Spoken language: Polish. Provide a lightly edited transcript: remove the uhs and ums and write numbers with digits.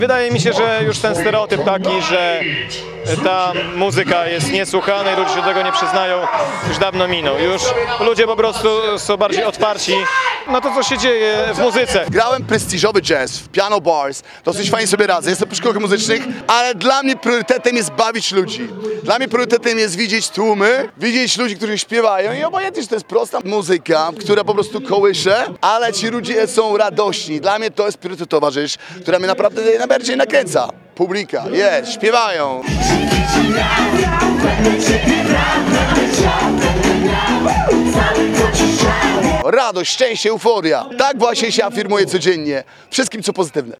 Wydaje mi się, że już ten stereotyp taki, że ta muzyka jest niesłuchana i ludzie się do tego nie przyznają, już dawno minął. Już ludzie po prostu są bardziej otwarci na to, co się dzieje w muzyce. Grałem prestiżowy jazz w piano bars, dosyć fajnie sobie radzę, jestem po szkołach muzycznych, ale dla mnie priorytetem jest bawić ludzi. Dla mnie priorytetem jest widzieć tłumy, widzieć ludzi, którzy śpiewają i obojętnie, że to jest prosta muzyka, która po prostu kołysze, ale ci ludzie są radośni. Dla mnie to jest priorytetowa rzecz, która mnie naprawdę najbardziej nakręca. Publika, jest, śpiewają. Radość, szczęście, euforia. Tak właśnie się afirmuje codziennie. Wszystkim, co pozytywne.